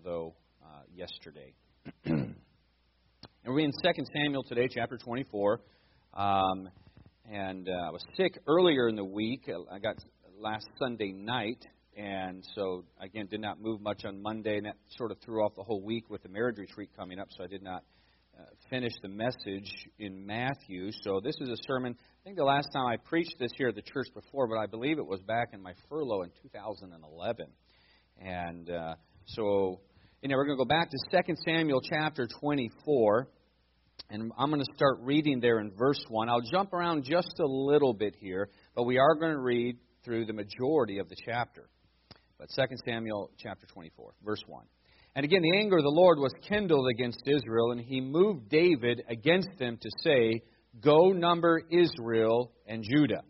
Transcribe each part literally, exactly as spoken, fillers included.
although uh, yesterday. And we're in Second Samuel today, chapter twenty-four. Um, and uh, I was sick earlier in the week. I got last Sunday night, and so, again, did not move much on Monday, and that sort of threw off the whole week with the marriage retreat coming up, so I did not uh, finish the message in Matthew. So this is a sermon. I think the last time I preached this here at the church before, but I believe it was back in my furlough in two thousand eleven. And uh, so, you know, we're going to go back to Second Samuel chapter twenty-four, and I'm going to start reading there in verse one. I'll jump around just a little bit here, but we are going to read through the majority of the chapter. But Second Samuel chapter twenty-four, verse one. And again, the anger of the Lord was kindled against Israel, and he moved David against them to say, "Go number Israel and Judah."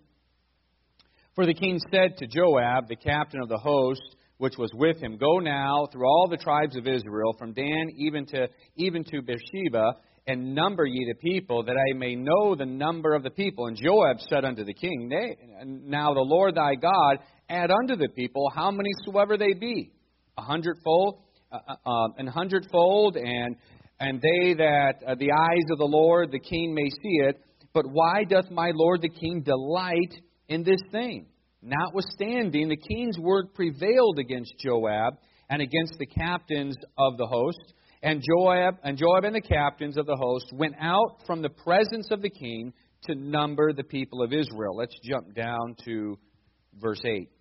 For the king said to Joab, the captain of the host, which was with him, "Go now through all the tribes of Israel, from Dan even to even to Beersheba, and number ye the people, that I may know the number of the people." And Joab said unto the king, "Nay, now the Lord thy God add unto the people how many soever they be, a hundredfold, uh, uh, an hundredfold, and and they that uh, the eyes of the Lord the king may see it. But why doth my lord the king delight in this thing?" Notwithstanding, the king's word prevailed against Joab and against the captains of the host. And Joab and Joab and the captains of the host went out from the presence of the king to number the people of Israel. Let's jump down to verse eight.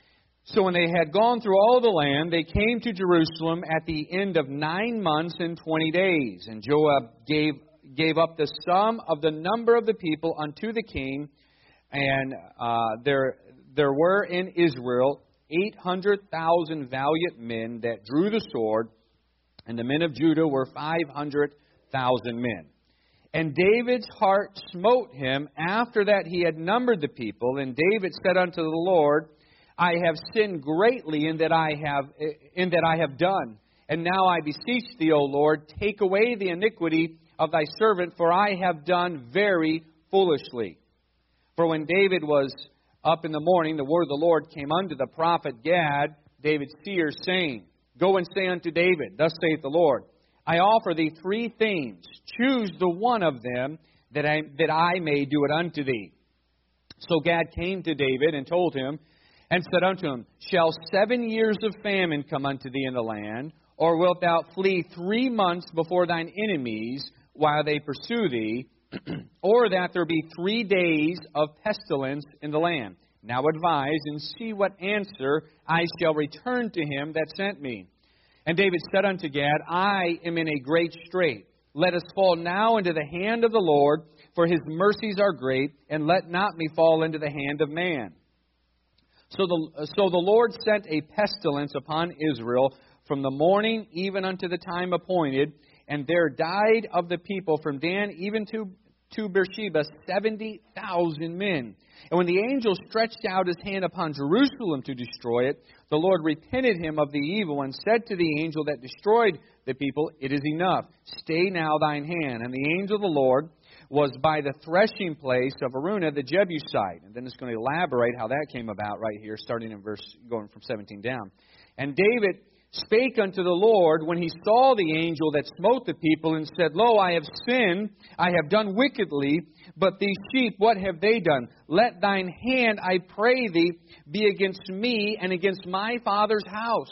So when they had gone through all the land, they came to Jerusalem at the end of nine months and twenty days. And Joab gave gave up the sum of the number of the people unto the king, and uh, there there were in Israel eight hundred thousand valiant men that drew the sword, and the men of Judah were five hundred thousand men. And David's heart smote him after that he had numbered the people. And David said unto the Lord, "I have sinned greatly in that I have in that I have done. And now I beseech thee, O Lord, take away the iniquity of thy servant, for I have done very foolishly." For when David was up in the morning, the word of the Lord came unto the prophet Gad, David's seer, saying, "Go and say unto David, Thus saith the Lord, I offer thee three things. Choose the one of them, that I, that I may do it unto thee." So Gad came to David and told him, and said unto him, "Shall seven years of famine come unto thee in the land? Or wilt thou flee three months before thine enemies while they pursue thee? Or that there be three days of pestilence in the land? Now advise, and see what answer I shall return to him that sent me." And David said unto Gad, "I am in a great strait. Let us fall now into the hand of the Lord, for his mercies are great, and let not me fall into the hand of man." So the, so the Lord sent a pestilence upon Israel from the morning even unto the time appointed, and there died of the people from Dan even to, to Beersheba seventy thousand men. And when the angel stretched out his hand upon Jerusalem to destroy it, the Lord repented him of the evil, and said to the angel that destroyed the people, "It is enough. Stay now thine hand." And the angel of the Lord was by the threshing place of Araunah the Jebusite. And then it's going to elaborate how that came about right here, starting in verse, going from seventeen down. And David spake unto the Lord when he saw the angel that smote the people, and said, "Lo, I have sinned, I have done wickedly, but these sheep, what have they done? Let thine hand, I pray thee, be against me and against my father's house."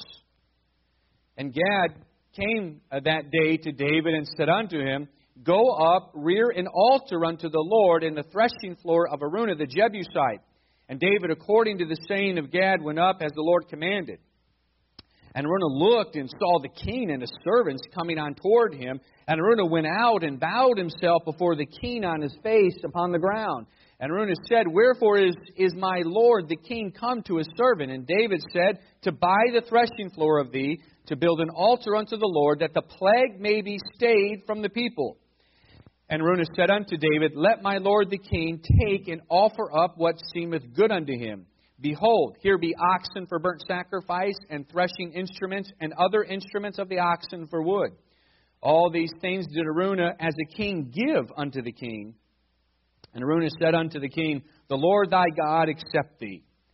And Gad came that day to David and said unto him, "Go up, rear an altar unto the Lord in the threshing floor of Araunah the Jebusite." And David, according to the saying of Gad, went up as the Lord commanded. And Araunah looked and saw the king and his servants coming on toward him. And Araunah went out and bowed himself before the king on his face upon the ground. And Araunah said, "Wherefore is, is my lord the king come to his servant?" And David said, "To buy the threshing floor of thee, to build an altar unto the Lord, that the plague may be stayed from the people." And Araunah said unto David, "Let my lord the king take and offer up what seemeth good unto him. Behold, here be oxen for burnt sacrifice, and threshing instruments, and other instruments of the oxen for wood." All these things did Araunah as a king give unto the king. And Araunah said unto the king, "The Lord thy God accept thee,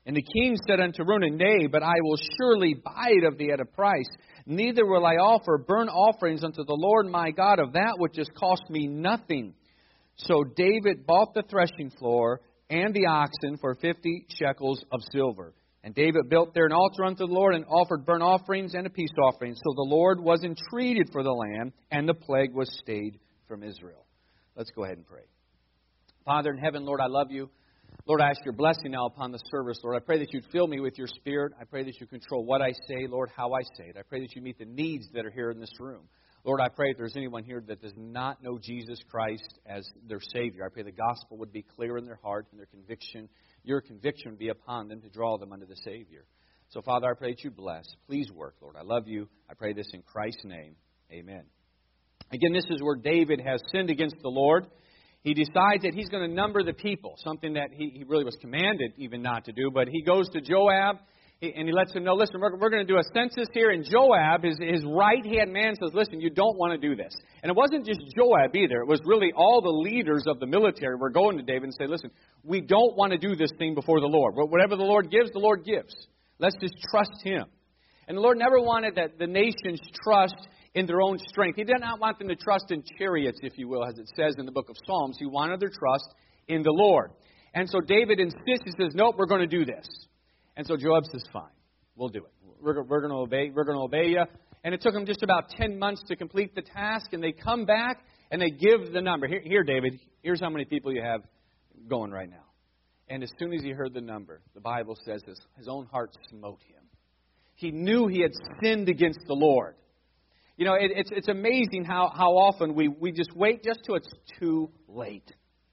And the king said unto Araunah, Nay, but I will surely buy it of thee at a price. Neither will I offer burnt offerings unto the Lord my God of that which has cost me nothing. So David bought the threshing floor and the oxen for fifty shekels of silver. And David built there an altar unto the Lord and offered burnt offerings and a peace offering. So the Lord was entreated for the land, and the plague was stayed from Israel. Let's go ahead and pray. Father in heaven, Lord, I love you. Lord, I ask your blessing now upon the service. Lord, I pray that you'd fill me with your Spirit. I pray that you control what I say, Lord, how I say it. I pray that you meet the needs that are here in this room. Lord, I pray if there's anyone here that does not know Jesus Christ as their Savior, I pray the gospel would be clear in their heart and their conviction. Your conviction would be upon them to draw them unto the Savior. So, Father, I pray that you bless. Please work, Lord. I love you. I pray this in Christ's name. Amen. Again, this is where David has sinned against the Lord. He decides that he's going to number the people, something that he, he really was commanded even not to do. But he goes to Joab, and he lets him know, listen, we're, we're going to do a census here. And Joab, his, his right-hand man, says, listen, you don't want to do this. And it wasn't just Joab either. It was really all the leaders of the military were going to David and say, listen, we don't want to do this thing before the Lord. Whatever the Lord gives, the Lord gives. Let's just trust Him. And the Lord never wanted that the nations trust in their own strength. He did not want them to trust in chariots, if you will, as it says in the book of Psalms. He wanted their trust in the Lord. And so David insists, he says, nope, we're going to do this. And so Joab says, fine, we'll do it. We're, we're going to obey. We're going to obey you. And it took them just about ten months to complete the task. And they come back and they give the number. Here, here, David, here's how many people you have going right now. And as soon as he heard the number, the Bible says his, his own heart smote him. He knew he had sinned against the Lord. You know, it, it's it's amazing how, how often we, we just wait just till it's too late.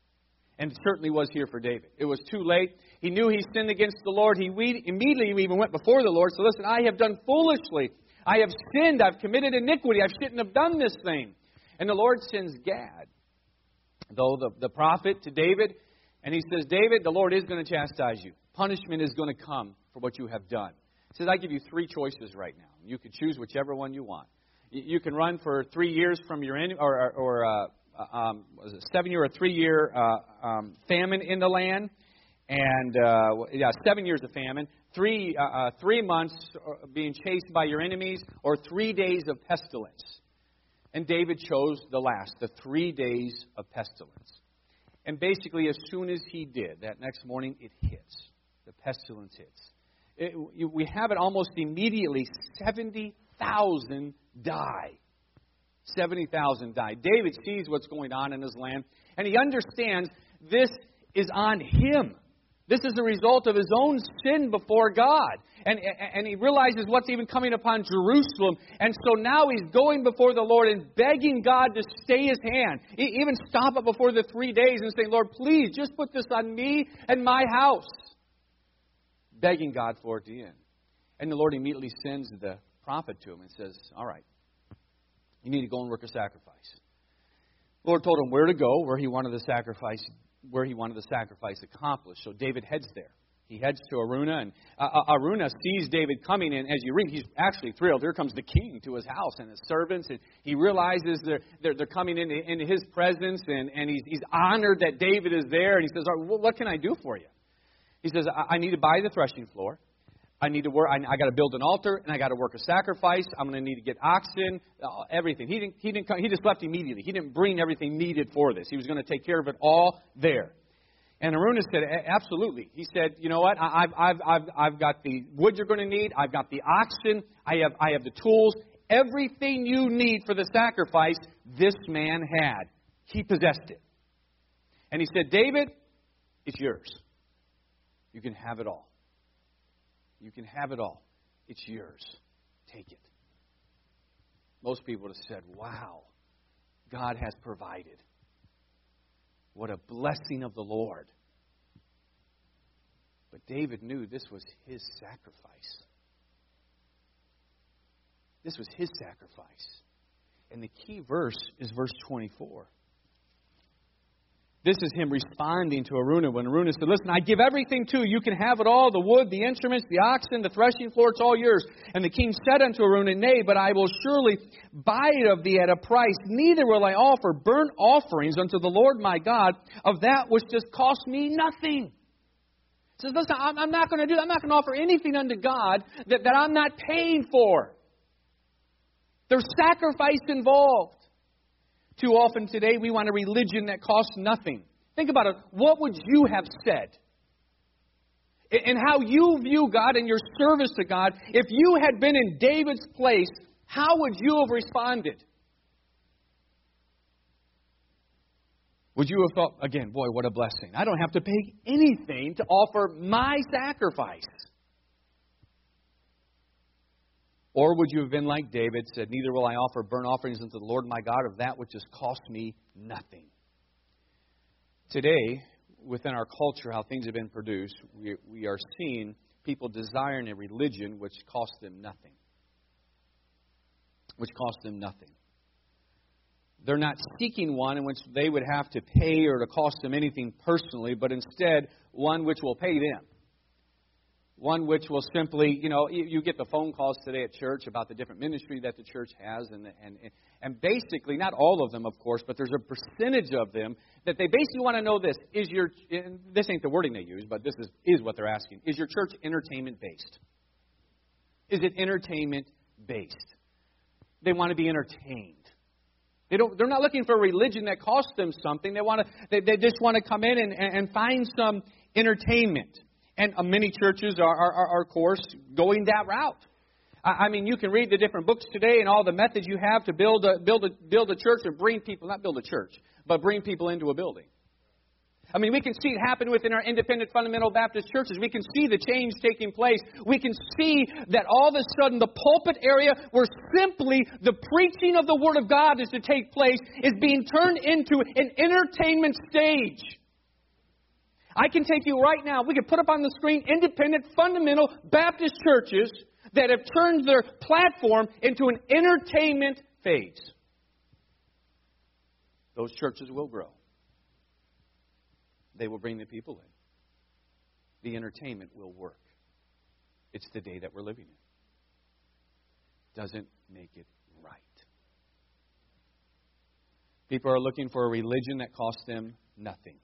And it certainly was here for David. It was too late. He knew he sinned against the Lord. He we, immediately even went before the Lord. So listen, I have done foolishly. I have sinned. I've committed iniquity. I shouldn't have done this thing. And the Lord sends Gad, though the, the prophet, to David. And he says, David, the Lord is going to chastise you. Punishment is going to come for what you have done. He says, I give you three choices right now. You can choose whichever one you want. You can run for three years from your enemy, or, or uh, um, was it seven year or three year uh, um, famine in the land, and uh, yeah, seven years of famine, three uh, uh, three months being chased by your enemies, or three days of pestilence. And David chose the last, the three days of pestilence. And basically, as soon as he did, that next morning, it hits. The pestilence hits. It, we have it almost immediately. seventy thousand die. seventy thousand die. David sees what's going on in his land, and he understands this is on him. This is the result of his own sin before God. And, and he realizes what's even coming upon Jerusalem. And so now he's going before the Lord and begging God to stay his hand. He even stop it before the three days and saying, Lord, please just put this on me and my house. Begging God for it to end. And the Lord immediately sends the prophet to him and says, all right, you need to go and work a sacrifice. The Lord told him where to go, where he wanted the sacrifice, where he wanted the sacrifice accomplished. So David heads there. He heads to Araunah, and uh, Araunah sees David coming in. As you read, he's actually thrilled. Here comes the king to his house and his servants, and he realizes they're they're, they're coming into, into his presence, and, and he's, he's honored that David is there. And he says, all right, what can I do for you? He says, I, I need to buy the threshing floor. I need to work. I, I got to build an altar, and I got to work a sacrifice. I'm going to need to get oxen, uh, everything. He didn't. He didn't. Come, he just left immediately. He didn't bring everything needed for this. He was going to take care of it all there. And Araunah said, absolutely. He said, you know what? I've I've I've I've got the wood you're going to need. I've got the oxen. I have I have the tools. Everything you need for the sacrifice, this man had. He possessed it. And he said, David, it's yours. You can have it all. You can have it all. It's yours. Take it. Most people would have said, wow, God has provided. What a blessing of the Lord. But David knew this was his sacrifice. This was his sacrifice. And the key verse is verse twenty-four. This is him responding to Araunah when Araunah said, listen, I give everything to you. You can have it all, the wood, the instruments, the oxen, the threshing floor, it's all yours. And the king said unto Araunah, nay, but I will surely buy it of thee at a price. Neither will I offer burnt offerings unto the Lord my God of that which does cost me nothing. He says, listen, I'm, I'm not going to do that. I'm not going to offer anything unto God that, that I'm not paying for. There's sacrifice involved. Too often today we want a religion that costs nothing. Think about it. What would you have said? And how you view God and your service to God, if you had been in David's place, how would you have responded? Would you have thought, again, boy, what a blessing. I don't have to pay anything to offer my sacrifice. Or would you have been like David, said, neither will I offer burnt offerings unto the Lord my God of that which has cost me nothing. Today, within our culture, how things have been produced, we, we are seeing people desiring a religion which costs them nothing. Which costs them nothing. They're not seeking one in which they would have to pay or to cost them anything personally, but instead one which will pay them. One which will simply, you know, you, you get the phone calls today at church about the different ministry that the church has. And, and, and basically, not all of them, of course, but there's a percentage of them that they basically want to know this. Is your, this ain't the wording they use, but this is, is what they're asking. Is your church entertainment-based? Is it entertainment-based? They want to be entertained. They don't, they're not looking for a religion that costs them something. They want to. They, they just want to come in and, and find some entertainment. And uh, many churches are, are, are, of course, going that route. I, I mean, you can read the different books today and all the methods you have to build a build a build a church and bring people, not build a church, but bring people into a building. I mean, we can see it happen within our independent fundamental Baptist churches. We can see the change taking place. We can see that all of a sudden the pulpit area where simply the preaching of the Word of God is to take place is being turned into an entertainment stage. I can take you right now, we can put up on the screen independent fundamental Baptist churches that have turned their platform into an entertainment phase. Those churches will grow. They will bring the people in. The entertainment will work. It's the day that we're living in. Doesn't make it right. People are looking for a religion that costs them nothing.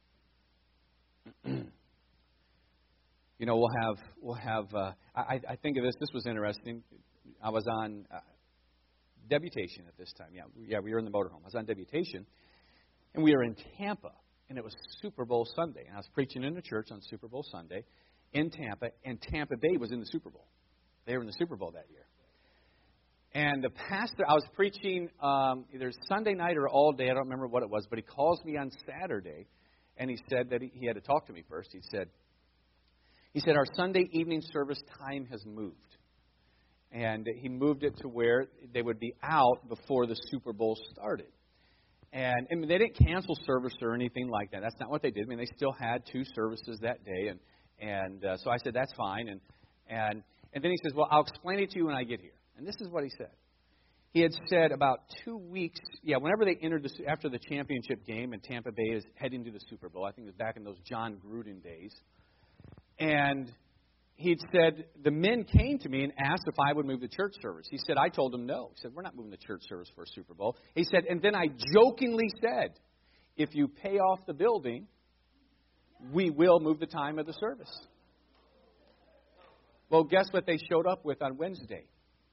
You know, we'll have, we'll have. Uh, I, I think of this. This was interesting. I was on uh, deputation at this time. Yeah, yeah, we were in the motorhome. I was on deputation, and we were in Tampa. And it was Super Bowl Sunday. And I was preaching in a church on Super Bowl Sunday in Tampa. And Tampa Bay was in the Super Bowl. They were in the Super Bowl that year. And the pastor, I was preaching um, either Sunday night or all day. I don't remember what it was. But he calls me on Saturday. And he said that he, he had to talk to me first. He said, he said, our Sunday evening service time has moved. And he moved it to where they would be out before the Super Bowl started. And, and they didn't cancel service or anything like that. That's not what they did. I mean, they still had two services that day. And and uh, so I said, that's fine. And, and, and then he says, well, I'll explain it to you when I get here. And this is what he said. He had said about two weeks, yeah, whenever they entered, the, after the championship game, and Tampa Bay is heading to the Super Bowl. I think it was back in those John Gruden days. And he'd said, the men came to me and asked if I would move the church service. He said, I told them no. He said, we're not moving the church service for a Super Bowl. He said, and then I jokingly said, if you pay off the building, we will move the time of the service. Well, guess what they showed up with on Wednesday?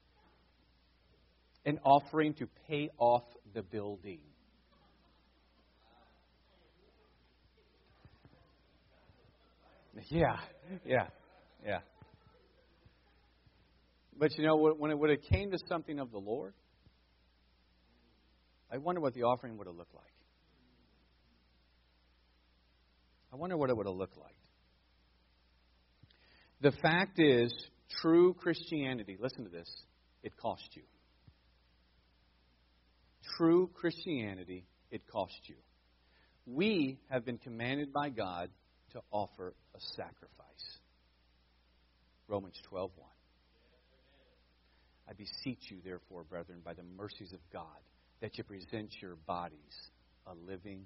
An offering to pay off the building. Yeah, yeah. Yeah. But you know, when it would have came to something of the Lord, I wonder what the offering would have looked like. I wonder what it would have looked like. The fact is, true Christianity, listen to this, it cost you. True Christianity, it cost you. We have been commanded by God to offer a sacrifice. Romans twelve one. I beseech you, therefore, brethren, by the mercies of God, that you present your bodies a living.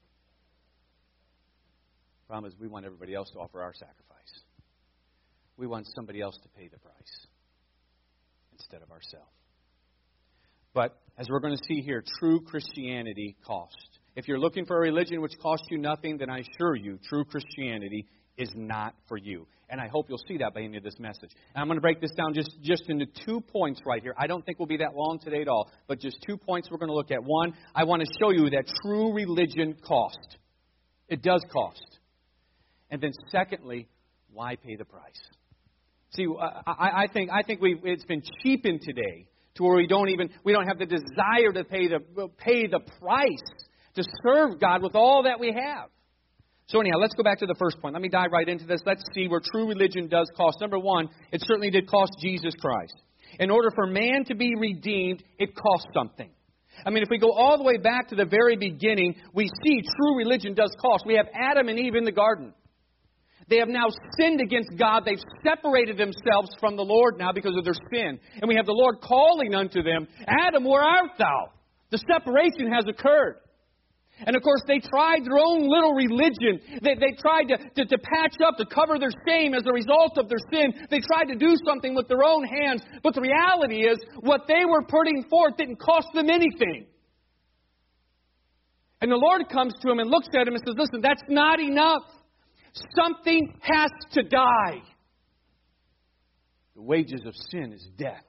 The problem is we want everybody else to offer our sacrifice. We want somebody else to pay the price instead of ourselves. But as we're going to see here, true Christianity costs. If you're looking for a religion which costs you nothing, then I assure you, true Christianity, is not for you. And I hope you'll see that by the end of this message. And I'm going to break this down just, just into two points right here. I don't think we'll be that long today at all, but just two points we're going to look at. One, I want to show you that true religion costs. It does cost. And then secondly, why pay the price? See, I, I think I think we it's been cheapened today to where we don't even we don't have the desire to pay the pay the price to serve God with all that we have. So anyhow, let's go back to the first point. Let me dive right into this. Let's see where true religion does cost. Number one, it certainly did cost Jesus Christ. In order for man to be redeemed, it cost something. I mean, if we go all the way back to the very beginning, we see true religion does cost. We have Adam and Eve in the garden. They have now sinned against God. They've separated themselves from the Lord now because of their sin. And we have the Lord calling unto them, Adam, where art thou? The separation has occurred. And of course, they tried their own little religion. They, they tried to, to, to patch up, to cover their shame as a result of their sin. They tried to do something with their own hands. But the reality is, what they were putting forth didn't cost them anything. And the Lord comes to him and looks at him and says, listen, that's not enough. Something has to die. The wages of sin is death.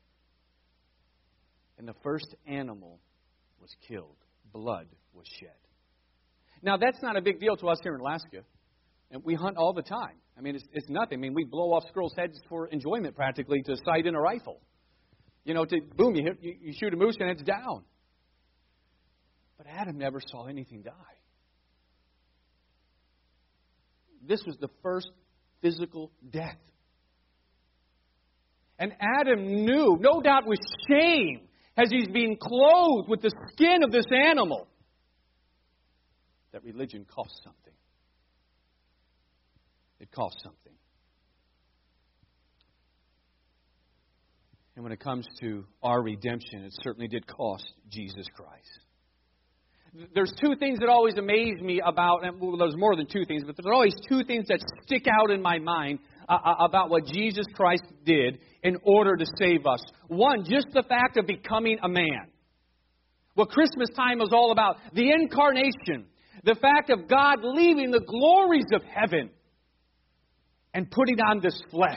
And the first animal was killed. Blood was shed. Now, that's not a big deal to us here in Alaska. And we hunt all the time. I mean, it's, it's nothing. I mean, we blow off squirrels' heads for enjoyment practically to sight in a rifle. You know, to boom, you, hit, you, you shoot a moose and it's down. But Adam never saw anything die. This was the first physical death. And Adam knew, no doubt with shame, as he's being clothed with the skin of this animal, that religion costs something. It costs something. And when it comes to our redemption, it certainly did cost Jesus Christ. There's two things that always amaze me about, and well, there's more than two things, but there's always two things that stick out in my mind uh, about what Jesus Christ did in order to save us. One, just the fact of becoming a man. What Christmas time is all about. The incarnation. The fact of God leaving the glories of heaven and putting on this flesh.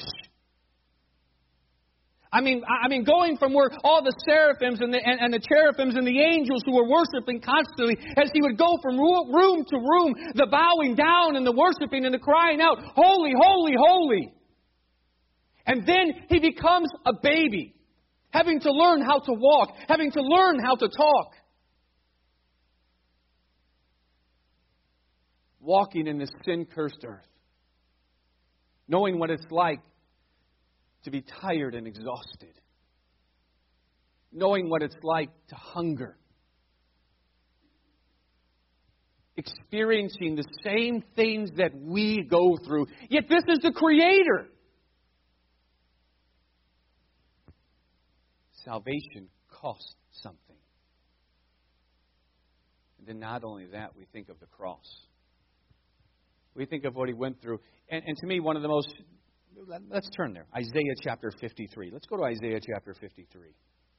I mean, I mean, going from where all the seraphims and the, and, and the cherubims and the angels who were worshiping constantly, as he would go from room to room, the bowing down and the worshiping and the crying out, holy, holy, holy. And then he becomes a baby, having to learn how to walk, having to learn how to talk. Walking in this sin-cursed earth, knowing what it's like to be tired and exhausted, knowing what it's like to hunger, experiencing the same things that we go through. Yet this is the Creator. Salvation costs something. And then not only that, we think of the cross. We think of what he went through. And, and to me, one of the most... Let's turn there. Isaiah chapter fifty-three. Let's go to Isaiah chapter fifty-three.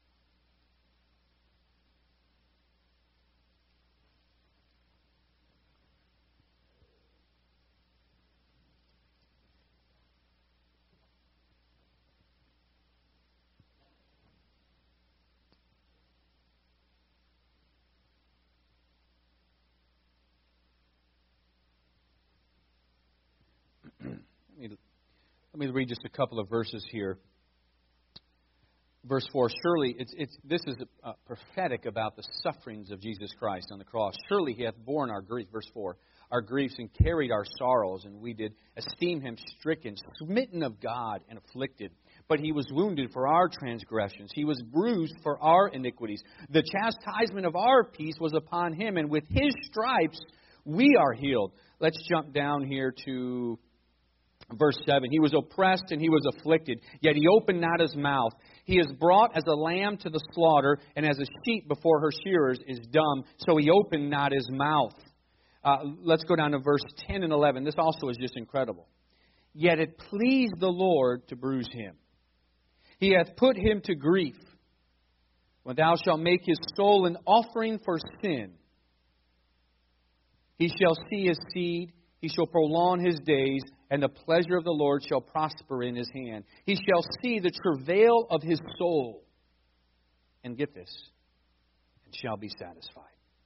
Let me read just a couple of verses here. Verse four, surely, it's, it's, this is uh, prophetic about the sufferings of Jesus Christ on the cross. Surely he hath borne our grief, verse four, our griefs and carried our sorrows, and we did esteem him stricken, smitten of God, and afflicted. But he was wounded for our transgressions. He was bruised for our iniquities. The chastisement of our peace was upon him, and with his stripes we are healed. Let's jump down here to... Verse seven, he was oppressed and he was afflicted, yet he opened not his mouth. He is brought as a lamb to the slaughter, and as a sheep before her shearers is dumb, so he opened not his mouth. Uh, let's go down to verse ten and eleven. This also is just incredible. Yet it pleased the Lord to bruise him. He hath put him to grief. When thou shalt make his soul an offering for sin, he shall see his seed, he shall prolong his days, and the pleasure of the Lord shall prosper in his hand. He shall see the travail of his soul, and get this, and shall be satisfied.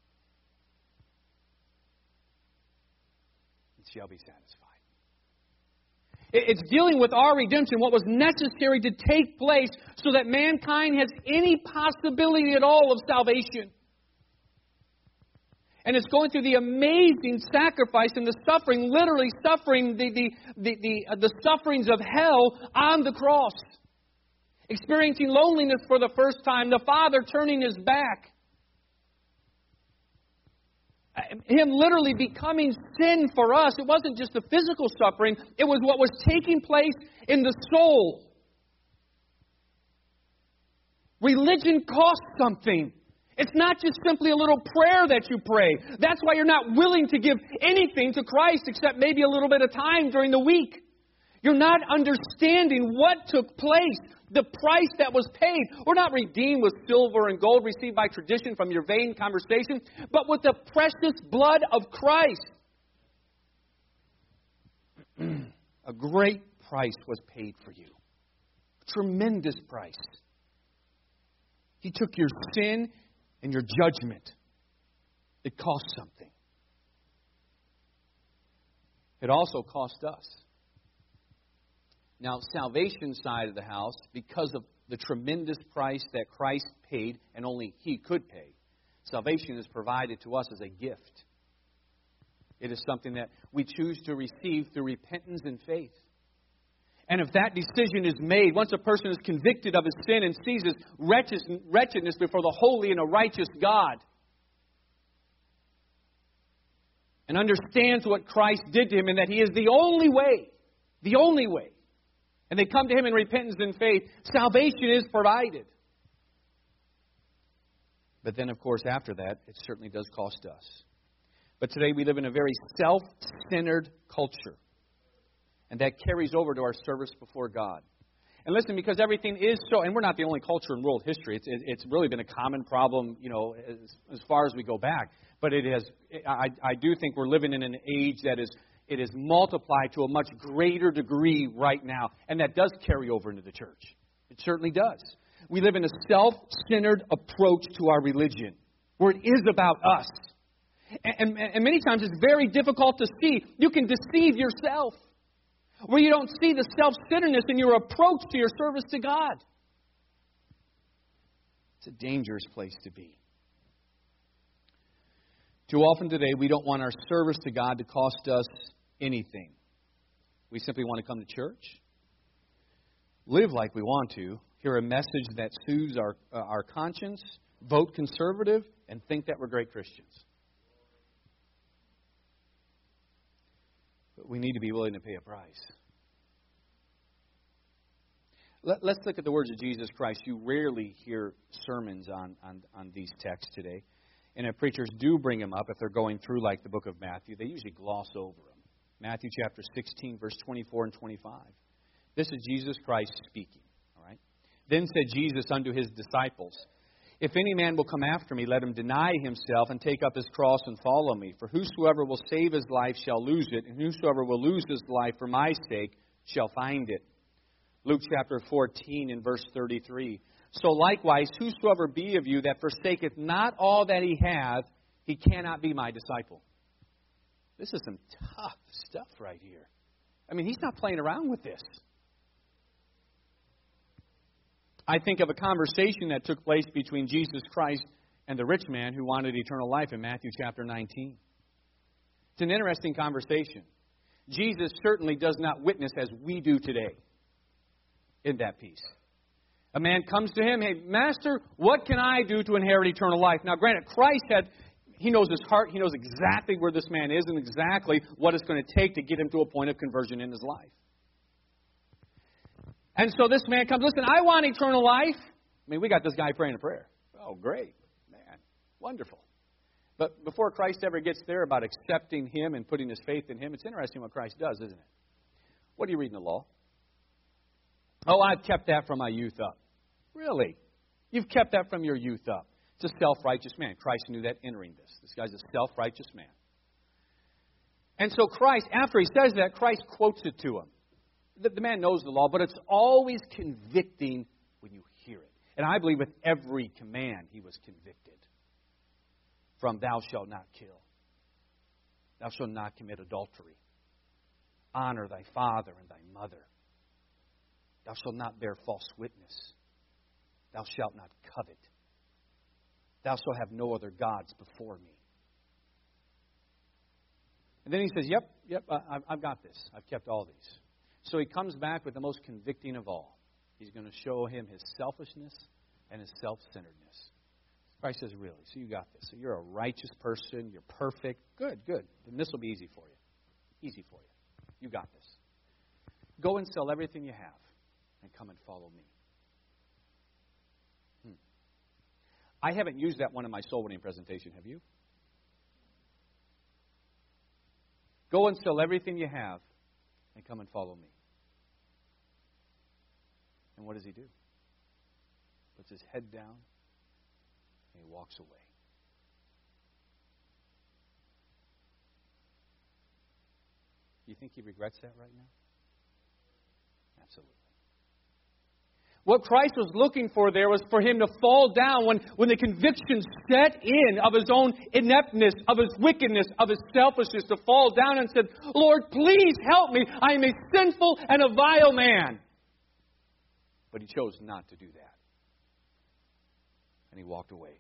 And shall be satisfied. It's dealing with our redemption, what was necessary to take place so that mankind has any possibility at all of salvation. And it's going through the amazing sacrifice and the suffering, literally suffering the, the, the, the, uh, the sufferings of hell on the cross. Experiencing loneliness for the first time, the Father turning his back. Him literally becoming sin for us. It wasn't just the physical suffering, it was what was taking place in the soul. Religion costs something. It's not just simply a little prayer that you pray. That's why you're not willing to give anything to Christ except maybe a little bit of time during the week. You're not understanding what took place, the price that was paid. We're not redeemed with silver and gold received by tradition from your vain conversation, but with the precious blood of Christ. A great price was paid for you. A tremendous price. He took your sin and your judgment. It cost something. It also cost us. Now, salvation side of the house, because of the tremendous price that Christ paid, and only He could pay, salvation is provided to us as a gift. It is something that we choose to receive through repentance and faith. And if that decision is made, once a person is convicted of his sin and sees his wretchedness before the holy and a righteous God, and understands what Christ did to him and that He is the only way, the only way, and they come to Him in repentance and faith, salvation is provided. But then, of course, after that, it certainly does cost us. But today we live in a very self-centered culture. And that carries over to our service before God. And listen, because everything is so, and we're not the only culture in world history. It's it's really been a common problem, you know, as, as far as we go back. But it has, I, I do think we're living in an age that is, it is multiplied to a much greater degree right now. And that does carry over into the church. It certainly does. We live in a self-centered approach to our religion, where it is about us. And, and, and many times it's very difficult to see. You can deceive yourself, where you don't see the self-centeredness in your approach to your service to God. It's a dangerous place to be. Too often today, we don't want our service to God to cost us anything. We simply want to come to church, live like we want to, hear a message that soothes our, uh, our conscience, vote conservative, and think that we're great Christians. But we need to be willing to pay a price. Let, let's look at the words of Jesus Christ. You rarely hear sermons on, on, on these texts today. And if preachers do bring them up, if they're going through like the book of Matthew, they usually gloss over them. Matthew chapter sixteen, verse twenty-four and twenty-five. This is Jesus Christ speaking. All right. Then said Jesus unto His disciples, If any man will come after me, let him deny himself and take up his cross and follow me. For whosoever will save his life shall lose it, and whosoever will lose his life for my sake shall find it. Luke chapter fourteen and verse thirty-three. So likewise, whosoever be of you that forsaketh not all that he hath, he cannot be my disciple. This is some tough stuff right here. I mean, He's not playing around with this. I think of a conversation that took place between Jesus Christ and the rich man who wanted eternal life in Matthew chapter nineteen. It's an interesting conversation. Jesus certainly does not witness as we do today in that piece. A man comes to Him, hey, Master, what can I do to inherit eternal life? Now, granted, Christ had, He knows his heart. He knows exactly where this man is and exactly what it's going to take to get him to a point of conversion in his life. And so this man comes, listen, I want eternal life. I mean, we got this guy praying a prayer. Oh, great, man, wonderful. But before Christ ever gets there about accepting Him and putting his faith in Him, it's interesting what Christ does, isn't it? What do you read in the law? Oh, I've kept that from my youth up. Really? You've kept that from your youth up. It's a self-righteous man. Christ knew that entering this. This guy's a self-righteous man. And so Christ, after he says that, Christ quotes it to him. The, the man knows the law, but it's always convicting when you hear it. And I believe with every command he was convicted. From thou shalt not kill. Thou shalt not commit adultery. Honor thy father and thy mother. Thou shalt not bear false witness. Thou shalt not covet. Thou shalt have no other gods before me. And then he says, yep, yep, I, I've got this. I've kept all these. So he comes back with the most convicting of all. He's going to show him his selfishness and his self-centeredness. Christ says, really? So you got this. So you're a righteous person. You're perfect. Good, good. Then this will be easy for you. Easy for you. You got this. Go and sell everything you have and come and follow me. Hmm. I haven't used that one in my soul winning presentation. Have you? Go and sell everything you have and come and follow me. And what does he do? Puts his head down and he walks away. You think he regrets that right now? Absolutely. What Christ was looking for there was for him to fall down when, when the conviction set in of his own ineptness, of his wickedness, of his selfishness, to fall down and said, Lord, please help me. I am a sinful and a vile man. But he chose not to do that. And he walked away.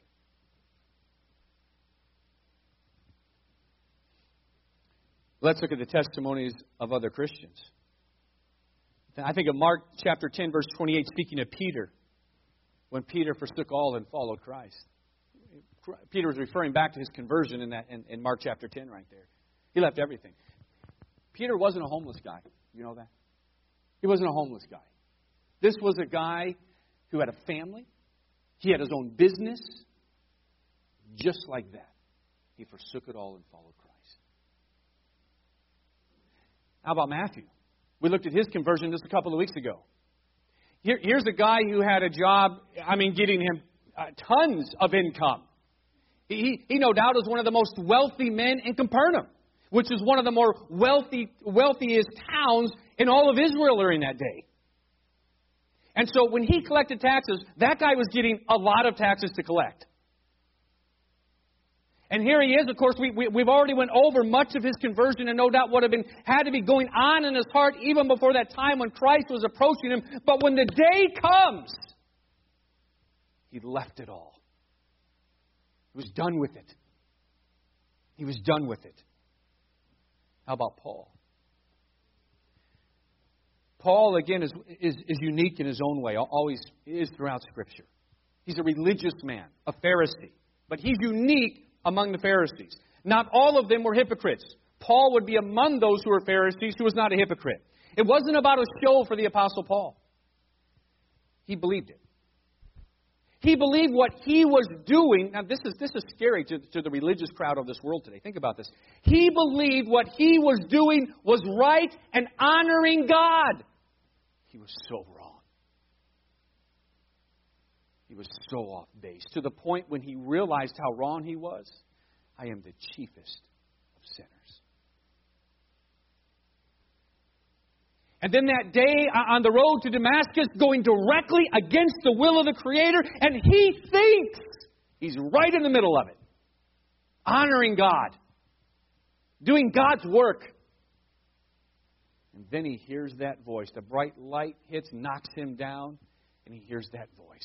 Let's look at the testimonies of other Christians. I think of Mark chapter ten, verse twenty-eight, speaking of Peter, when Peter forsook all and followed Christ. Peter was referring back to his conversion in that in, in Mark chapter ten right there. He left everything. Peter wasn't a homeless guy. You know that? He wasn't a homeless guy. This was a guy who had a family. He had his own business. Just like that, he forsook it all and followed Christ. How about Matthew? We looked at his conversion just a couple of weeks ago. Here, here's a guy who had a job, I mean, getting him uh, tons of income. He, he, no doubt, is one of the most wealthy men in Capernaum, which is one of the more wealthy, wealthiest towns in all of Israel during that day. And so when he collected taxes, that guy was getting a lot of taxes to collect. And here he is, of course, we, we, we've already went over much of his conversion, and no doubt what had been had to be going on in his heart even before that time when Christ was approaching him. But when the day comes, he left it all. He was done with it. He was done with it. How about Paul? Paul, again, is, is, is unique in his own way, always is throughout Scripture. He's a religious man, a Pharisee. But he's unique among the Pharisees. Not all of them were hypocrites. Paul would be among those who were Pharisees who was not a hypocrite. It wasn't about a show for the Apostle Paul. He believed it. He believed what he was doing. Now, this is this is scary to, to the religious crowd of this world today. Think about this. He believed what he was doing was right and honoring God. He was so wrong. He was so off base, to the point when he realized how wrong he was. I am the chiefest of sinners. And then that day on the road to Damascus, going directly against the will of the Creator, and he thinks he's right in the middle of it. Honoring God. Doing God's work. And then he hears that voice. The bright light hits, knocks him down, and he hears that voice.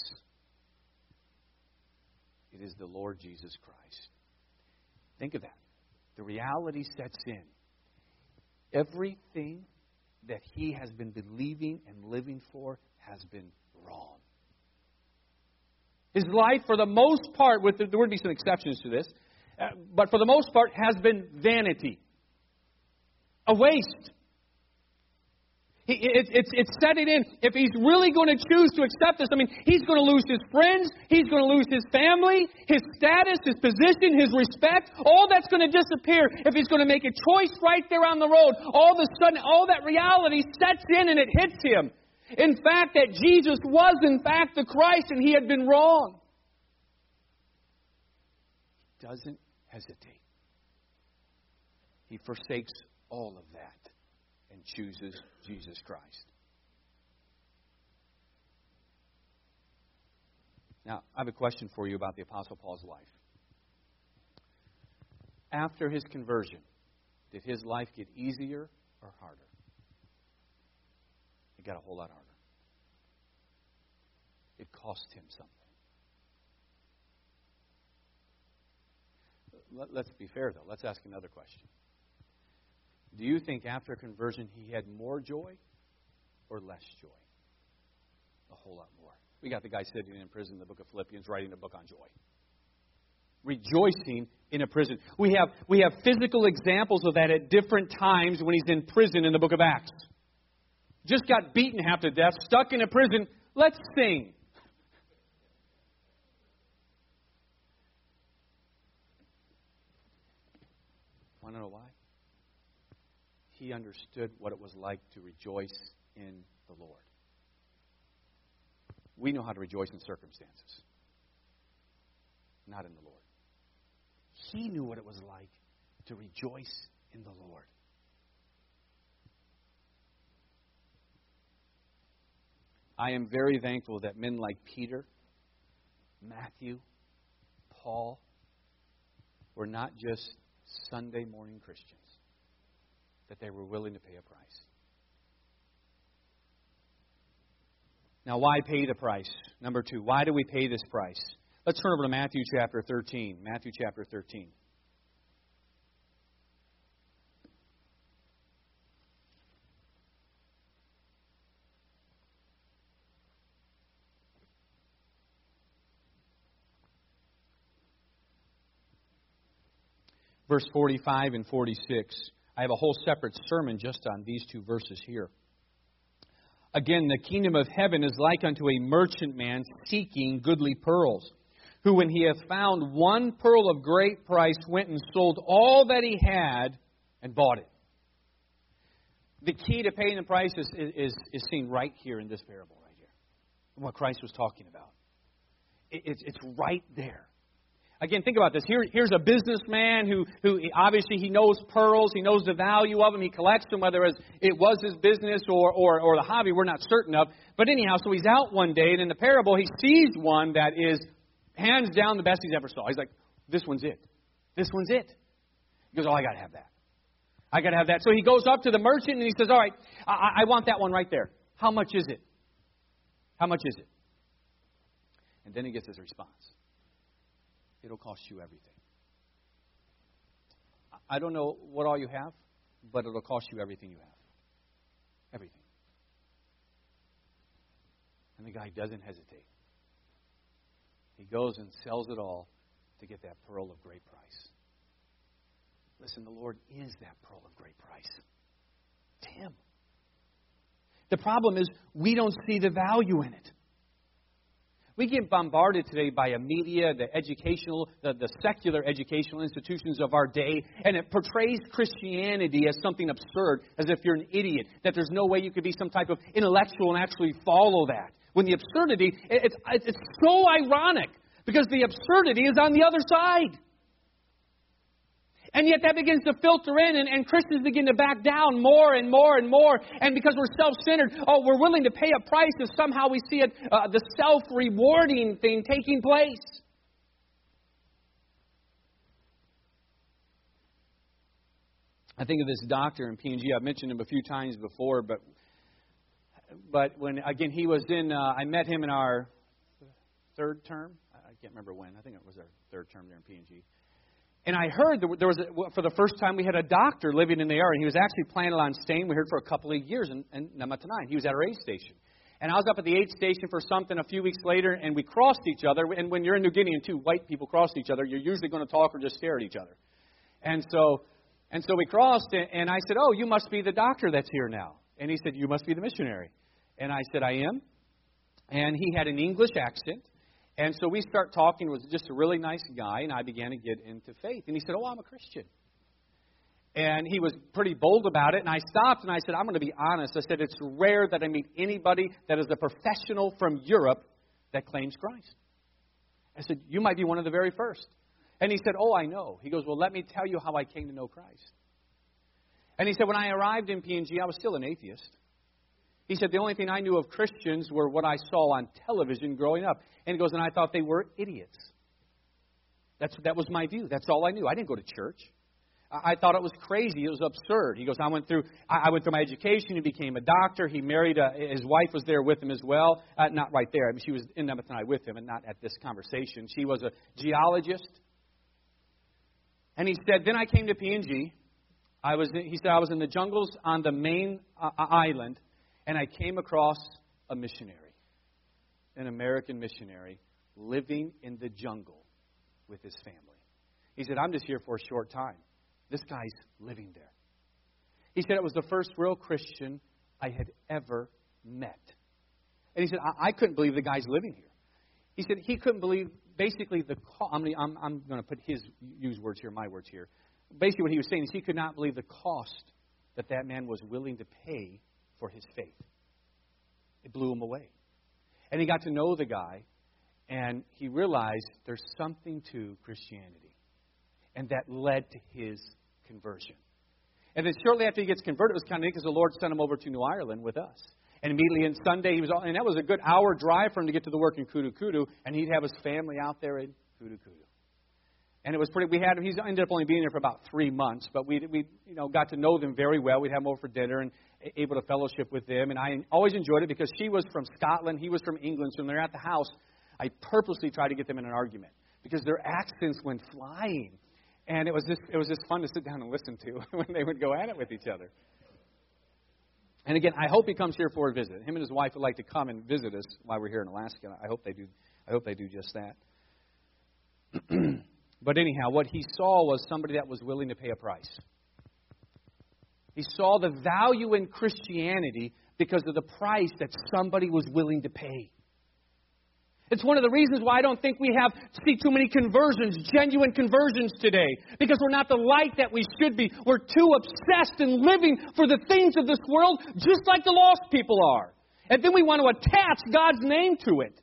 It is the Lord Jesus Christ. Think of that. The reality sets in. Everything that he has been believing and living for has been wrong. His life, for the most part, with there would be some exceptions to this, uh, but for the most part, has been vanity. A waste. He, it, it's, it's setting in. If he's really going to choose to accept this, I mean, he's going to lose his friends. He's going to lose his family, his status, his position, his respect. All that's going to disappear if he's going to make a choice right there on the road. All of a sudden, all that reality sets in and it hits him. In fact, that Jesus was, in fact, the Christ and he had been wrong. He doesn't hesitate. he forsakes all of that and chooses Jesus Christ. Now, I have a question for you about the Apostle Paul's life. After his conversion, did his life get easier or harder? It got a whole lot harder. It cost him something. Let's be fair, though. Let's ask another question. Do you think after conversion he had more joy or less joy? A whole lot more. We got the guy sitting in prison in the book of Philippians writing a book on joy. Rejoicing in a prison. We have, we have physical examples of that at different times when he's in prison in the book of Acts. Just got beaten half to death, stuck in a prison. Let's sing. Want to know why? He understood what it was like to rejoice in the Lord. We know how to rejoice in circumstances, not in the Lord. He knew what it was like to rejoice in the Lord. I am very thankful that men like Peter, Matthew, Paul were not just Sunday morning Christians, that they were willing to pay a price. Now, why pay the price? Number two, why do we pay this price? Let's turn over to Matthew chapter thirteen. Matthew chapter thirteen. Verse forty-five and forty-six. I have a whole separate sermon just on these two verses here. Again, the kingdom of heaven is like unto a merchantman seeking goodly pearls, who when he hath found one pearl of great price went and sold all that he had and bought it. The key to paying the price is, is, is seen right here in this parable right here. What Christ was talking about. It, it's, it's right there. Again, think about this. Here, here's a businessman who, who obviously he knows pearls. He knows the value of them. He collects them, whether it was his business or, or, or the hobby, we're not certain of. But anyhow, so he's out one day, and in the parable, he sees one that is hands down the best he's ever saw. He's like, this one's it. This one's it. He goes, oh, I got to have that. I got to have that. So he goes up to the merchant, and he says, all right, I, I want that one right there. How much is it? How much is it? And then he gets his response. It'll cost you everything. I don't know what all you have, but it'll cost you everything you have. Everything. And the guy doesn't hesitate. He goes and sells it all to get that pearl of great price. Listen, the Lord is that pearl of great price. It's Him. The problem is we don't see the value in it. We get bombarded today by a media, the educational, the, the secular educational institutions of our day, and it portrays Christianity as something absurd, as if you're an idiot, that there's no way you could be some type of intellectual and actually follow that. When the absurdity, it, it's, it's so ironic, because the absurdity is on the other side. And yet that begins to filter in, and, and Christians begin to back down more and more and more. And because we're self-centered, oh, we're willing to pay a price if somehow we see it, uh, the self-rewarding thing taking place. I think of this doctor in P and G. I've mentioned him a few times before, but but when, again, he was in, uh, I met him in our third term. I can't remember when. I think it was our third term there in P and G. And I heard there was, a, for the first time, we had a doctor living in the area. And he was actually planning on staying, we heard, for a couple of years in, in Namatanai. He was at our aid station. And I was up at the aid station for something a few weeks later, and we crossed each other. And when you're in New Guinea and two white people cross each other, you're usually going to talk or just stare at each other. And so and so we crossed, and I said, oh, you must be the doctor that's here now. And he said, you must be the missionary. And I said, I am. And he had an English accent. And so we start talking. He was just a really nice guy, and I began to get into faith. And he said, oh, I'm a Christian. And he was pretty bold about it. And I stopped, and I said, I'm going to be honest. I said, it's rare that I meet anybody that is a professional from Europe that claims Christ. I said, you might be one of the very first. And he said, oh, I know. He goes, well, let me tell you how I came to know Christ. And he said, when I arrived in P and G, I was still an atheist. He said, the only thing I knew of Christians were what I saw on television growing up. And he goes, and I thought they were idiots. That's, that was my view. That's all I knew. I didn't go to church. I, I thought it was crazy. It was absurd. He goes, I went through I, I went through my education. He became a doctor. He married, a, his wife was there with him as well. Uh, not right there. I mean, she was in Namathani with him and not at this conversation. She was a geologist. And he said, then I came to P and G. I was, he said, I was in the jungles on the main uh, island. And I came across a missionary, an American missionary, living in the jungle with his family. He said, I'm just here for a short time. This guy's living there. He said it was the first real Christian I had ever met. And he said, I, I couldn't believe the guy's living here. He said he couldn't believe basically the cost. I'm, I'm, I'm going to put his, use words here, my words here. Basically what he was saying is he could not believe the cost that that man was willing to pay for his faith. It blew him away. And he got to know the guy, and he realized there's something to Christianity. And that led to his conversion. And then shortly after he gets converted, it was kind of neat because the Lord sent him over to New Ireland with us. And immediately on Sunday, he was, and that was a good hour drive for him to get to the work in Kudu Kudu, and he'd have his family out there in Kudu Kudu. And it was pretty. We had. He's ended up only being there for about three months, but we we you know got to know them very well. We'd have them over for dinner and able to fellowship with them. And I always enjoyed it because she was from Scotland, he was from England. So when they're at the house, I purposely tried to get them in an argument because their accents went flying, and it was just it was just fun to sit down and listen to when they would go at it with each other. And again, I hope he comes here for a visit. Him and his wife would like to come and visit us while we're here in Alaska. I hope they do. I hope they do just that. But anyhow, what he saw was somebody that was willing to pay a price. He saw the value in Christianity because of the price that somebody was willing to pay. It's one of the reasons why I don't think we have see too many conversions, genuine conversions today. Because we're not the light that we should be. We're too obsessed in living for the things of this world, just like the lost people are. And then we want to attach God's name to it.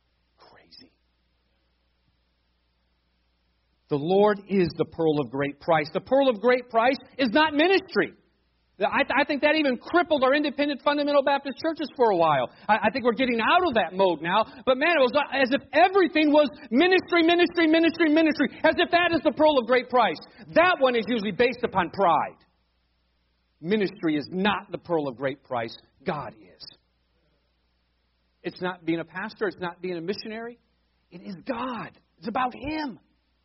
The Lord is the pearl of great price. The pearl of great price is not ministry. I, I think that even crippled our independent fundamental Baptist churches for a while. I, I think we're getting out of that mode now. But man, it was as if everything was ministry, ministry, ministry, ministry. As if that is the pearl of great price. That one is usually based upon pride. Ministry is not the pearl of great price. God is. It's not being a pastor. It's not being a missionary. It is God. It's about Him.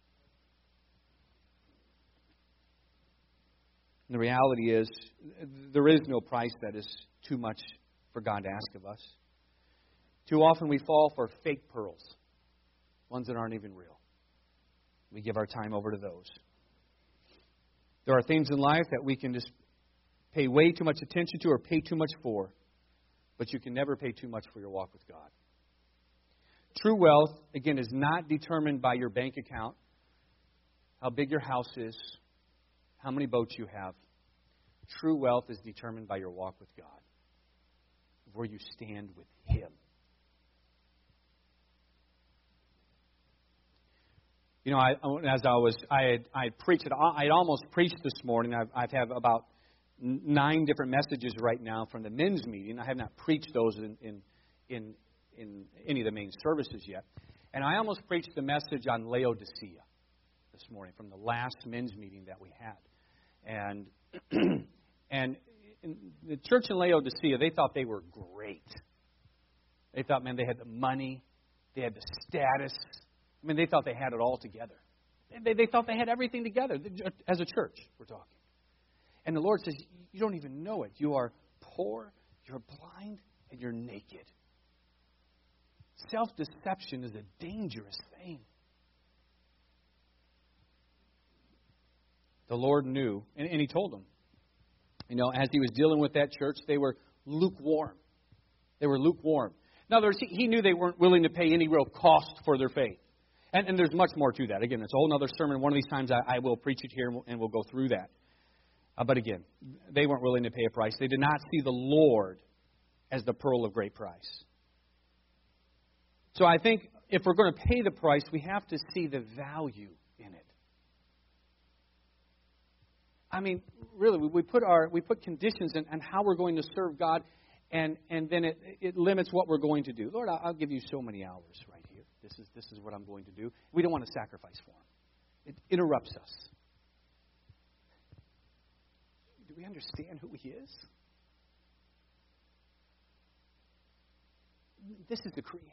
And the reality is, there is no price that is too much for God to ask of us. Too often we fall for fake pearls, ones that aren't even real. We give our time over to those. There are things in life that we can just pay way too much attention to or pay too much for, but you can never pay too much for your walk with God. True wealth, again, is not determined by your bank account, how big your house is, how many boats you have. True wealth is determined by your walk with God, where you stand with Him. You know, I, as I was, I had, I had preached, I had almost preached this morning. I've, I've have about nine different messages right now from the men's meeting. I have not preached those in, in, in, in any of the main services yet. And I almost preached the message on Laodicea this morning from the last men's meeting that we had. And and in the church in Laodicea, they thought they were great. They thought, man, they had the money, they had the status. I mean, they thought they had it all together. They, they thought they had everything together as a church, we're talking. And the Lord says, you don't even know it. You are poor, you're blind, and you're naked. Self-deception is a dangerous thing. The Lord knew, and, and He told them, you know, as He was dealing with that church, they were lukewarm. They were lukewarm. In other words, He, he knew they weren't willing to pay any real cost for their faith. And, and there's much more to that. Again, it's a whole other sermon. One of these times I, I will preach it here, and we'll, and we'll go through that. Uh, but again, they weren't willing to pay a price. They did not see the Lord as the pearl of great price. So I think if we're going to pay the price, we have to see the value in it. I mean, really, we, we put our we put conditions in, on how we're going to serve God, and and then it it limits what we're going to do. Lord, I'll, I'll give you so many hours right here. This is this is what I'm going to do. We don't want to sacrifice for Him. It interrupts us. Do we understand who He is? This is the Creator.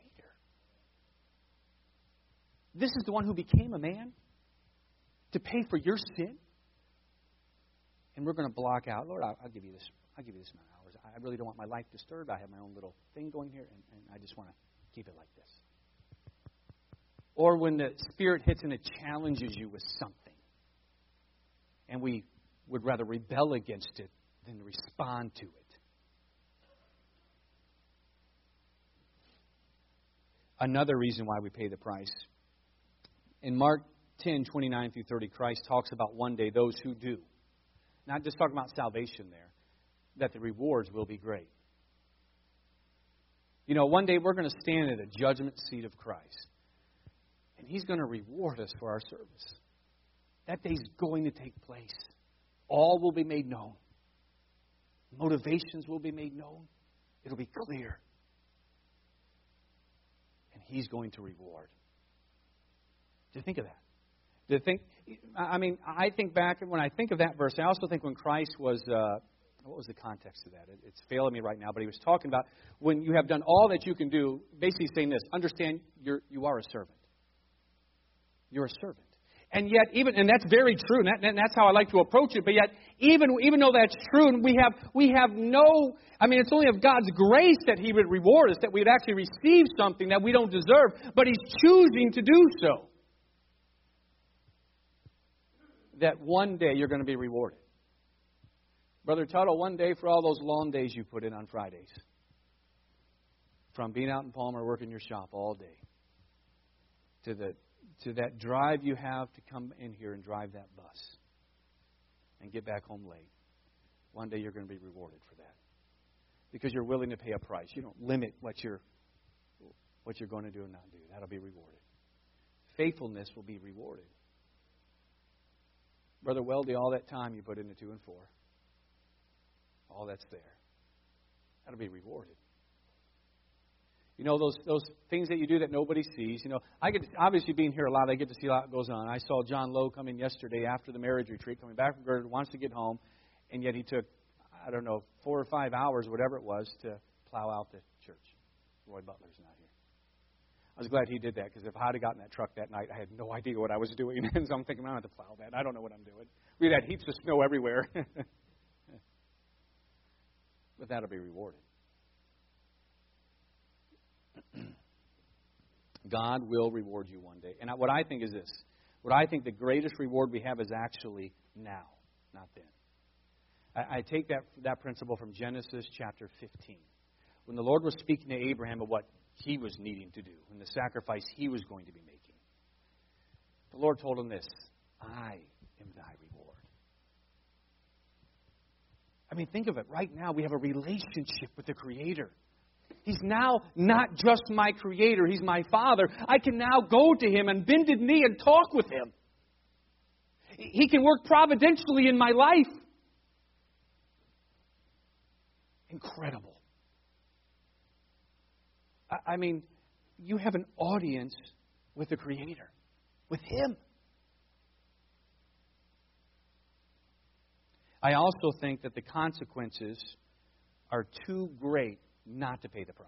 This is the one who became a man to pay for your sin. And we're going to block out, Lord, I'll, I'll give you this. I'll give you this amount of hours. I really don't want my life disturbed. I have my own little thing going here, and, and I just want to keep it like this. Or when the Spirit hits and it challenges you with something, and we would rather rebel against it than respond to it. Another reason why we pay the price. In Mark ten, twenty-nine through thirty, Christ talks about one day those who do. Not just talking about salvation there, that the rewards will be great. You know, one day we're going to stand at a judgment seat of Christ. And He's going to reward us for our service. That day's going to take place. All will be made known. Motivations will be made known. It'll be clear. And He's going to reward. Do you think of that? Do you think? I mean, I think back, and when I think of that verse, I also think when Christ was, uh, what was the context of that? It, it's failing me right now, but He was talking about when you have done all that you can do, basically saying this, understand you're, you are a servant. You're a servant. And yet, even, and that's very true, and, that, and that's how I like to approach it, but yet, even, even though that's true, and we have, we have no, I mean, it's only of God's grace that He would reward us, that we'd actually receive something that we don't deserve, but He's choosing to do so. That one day you're going to be rewarded. Brother Tuttle, one day for all those long days you put in on Fridays. From being out in Palmer working your shop all day. To the to that drive you have to come in here and drive that bus. And get back home late. One day you're going to be rewarded for that. Because you're willing to pay a price. You don't limit what you're what you're going to do and not do. That'll be rewarded. Faithfulness will be rewarded. Brother Weldy, all that time you put into two and four, all that's there. That'll be rewarded. You know, those those things that you do that nobody sees. You know, I get obviously being here a lot, I get to see a lot that goes on. I saw John Lowe come in yesterday after the marriage retreat, coming back from Girded, wants to get home, and yet he took, I don't know, four or five hours, whatever it was, to plow out the church. Roy Butler's not here. I was glad he did that, because if I'd have gotten that truck that night, I had no idea what I was doing. And so I'm thinking, I don't have to plow that. I don't know what I'm doing. We had heaps of snow everywhere. But that'll be rewarded. God will reward you one day. And what I think is this. What I think the greatest reward we have is actually now, not then. I, I take that, that principle from Genesis chapter fifteen. When the Lord was speaking to Abraham of what he was needing to do and the sacrifice he was going to be making. The Lord told him this, I am thy reward. I mean, think of it. Right now, we have a relationship with the Creator. He's now not just my Creator. He's my Father. I can now go to Him and bend a knee and talk with Him. He can work providentially in my life. Incredible. I mean, you have an audience with the Creator, with Him. I also think that the consequences are too great not to pay the price.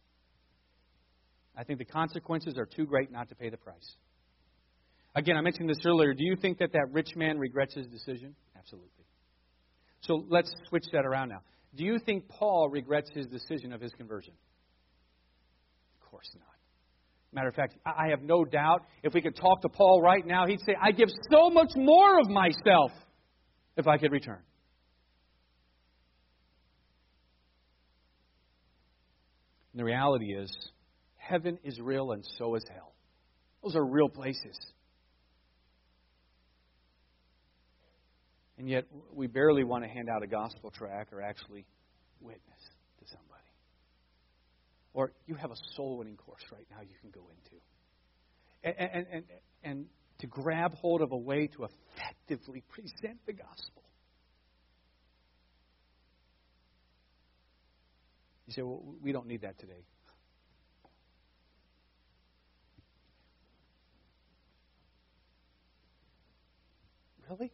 I think the consequences are too great not to pay the price. Again, I mentioned this earlier. Do you think that that rich man regrets his decision? Absolutely. So let's switch that around now. Do you think Paul regrets his decision of his conversion? Of course not. Matter of fact, I have no doubt if we could talk to Paul right now, he'd say, I give so much more of myself if I could return. And the reality is, heaven is real and so is hell. Those are real places. And yet, we barely want to hand out a gospel tract or actually witness to somebody. Or you have a soul-winning course right now you can go into. And, and, and, and to grab hold of a way to effectively present the gospel. You say, well, we don't need that today. Really?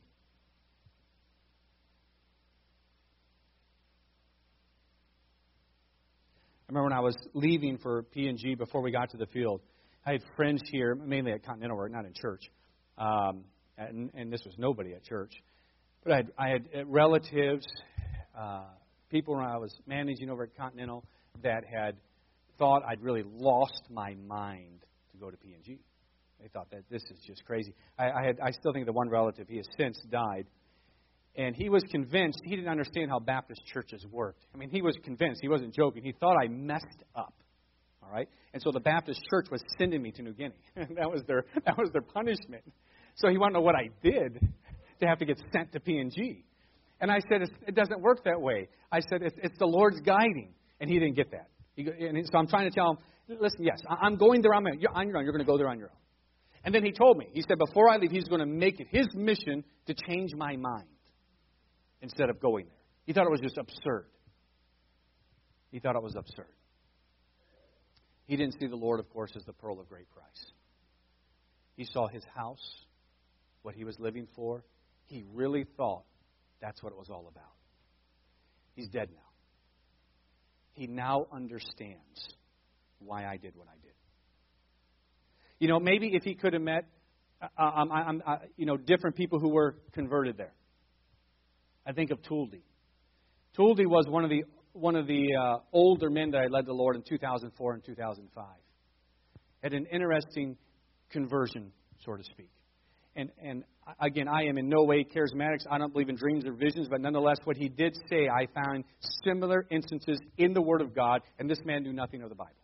I remember when I was leaving for P and G before we got to the field, I had friends here, mainly at Continental work, not in church. Um, and, and this was nobody at church. But I had, I had relatives, uh, people when I was managing over at Continental that had thought I'd really lost my mind to go to P and G. They thought that this is just crazy. I, I had, I still think the one relative, he has since died. And he was convinced, he didn't understand how Baptist churches worked. I mean, he was convinced, he wasn't joking. He thought I messed up. All right? And so the Baptist church was sending me to New Guinea. that was their that was their punishment. So he wanted to know what I did to have to get sent to P and G. And I said, it's, it doesn't work that way. I said, it's, it's the Lord's guiding. And he didn't get that. He, and so I'm trying to tell him, listen, yes, I'm going there on my, you're on your own. You're going to go there on your own. And then he told me, he said, before I leave, he's going to make it his mission to change my mind instead of going there. He thought it was just absurd. He thought it was absurd. He didn't see the Lord, of course, as the pearl of great price. He saw his house, what he was living for. He really thought that's what it was all about. He's dead now. He now understands why I did what I did. You know, maybe if he could have met, uh, um, I, I, you know, different people who were converted there. I think of Tooldy. Tooldy was one of the one of the uh, older men that I led the Lord in two thousand four and two thousand five. Had an interesting conversion, so to speak. And and again, I am in no way charismatic. I don't believe in dreams or visions, but nonetheless, what he did say, I found similar instances in the Word of God, and this man knew nothing of the Bible.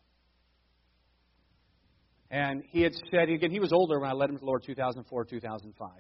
And he had said, again, he was older when I led him to the Lord, two thousand four, two thousand five.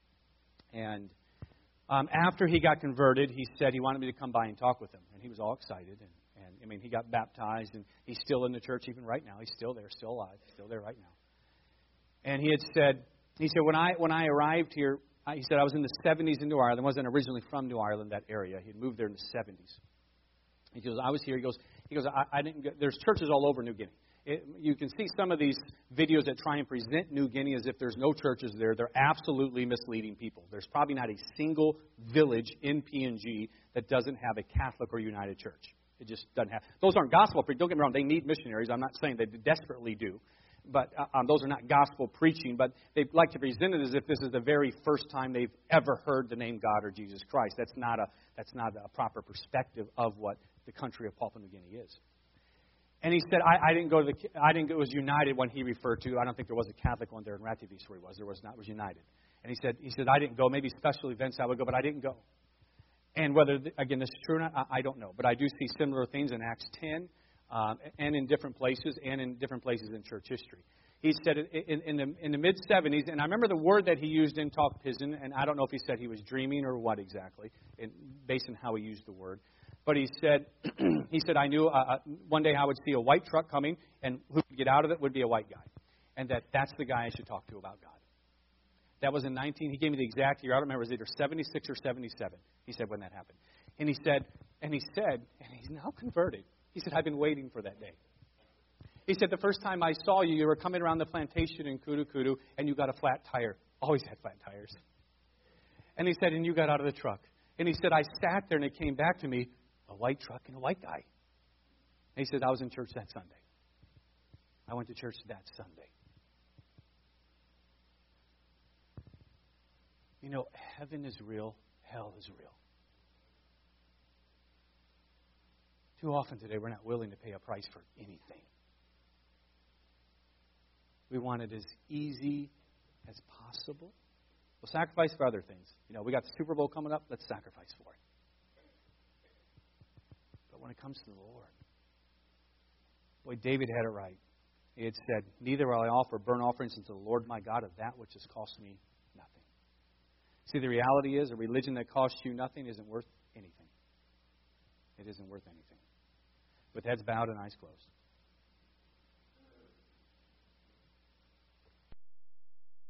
And um, after he got converted, he said he wanted me to come by and talk with him. And he was all excited. And, and I mean, he got baptized, and he's still in the church even right now. He's still there, still alive, still there right now. And he had said, he said, when I when I arrived here, I, he said, I was in the seventies in New Ireland. I wasn't originally from New Ireland, that area. He had moved there in the seventies. He goes, I was here. He goes, he goes, I, I didn't. Go, there's churches all over New Guinea. It, you can see some of these videos that try and present New Guinea as if there's no churches there. They're absolutely misleading people. There's probably not a single village in P N G that doesn't have a Catholic or United church. It just doesn't have. Those aren't gospel preaching. Don't get me wrong. They need missionaries. I'm not saying they desperately do. But um, those are not gospel preaching. But they like to present it as if this is the very first time they've ever heard the name God or Jesus Christ. That's not a that's not a proper perspective of what the country of Papua New Guinea is. And he said, I, I didn't go to the, I didn't go, it was United one he referred to. I don't think there was a Catholic one there in Rativis where he was. There was not, it was United. And he said, he said, I didn't go. Maybe special events I would go, but I didn't go. And whether, again, this is true or not, I, I don't know. But I do see similar things in Acts ten um, and in different places and in different places in church history. He said in, in the, in the mid-seventies, and I remember the word that he used in Talk Pigeon, and I don't know if he said he was dreaming or what exactly, in, based on how he used the word. But he said, he said, I knew uh, one day I would see a white truck coming, and who would get out of it would be a white guy. And that that's the guy I should talk to about God. That was in nineteen, he gave me the exact year. I don't remember, it was either seventy-six or seventy-seven, he said, when that happened. And he said, and he said, and he's now converted. He said, I've been waiting for that day. He said, the first time I saw you, you were coming around the plantation in Kudu Kudu, and you got a flat tire. Always had flat tires. And he said, and you got out of the truck. And he said, I sat there, and it came back to me, a white truck and a white guy. And he said, I was in church that Sunday. I went to church that Sunday. You know, heaven is real. Hell is real. Too often today, we're not willing to pay a price for anything. We want it as easy as possible. We'll sacrifice for other things. You know, we got the Super Bowl coming up. Let's sacrifice for it. When it comes to the Lord. Boy, David had it right. He had said, neither will I offer burnt offerings unto the Lord my God of that which has cost me nothing. See, the reality is a religion that costs you nothing isn't worth anything. It isn't worth anything. With heads bowed and eyes closed.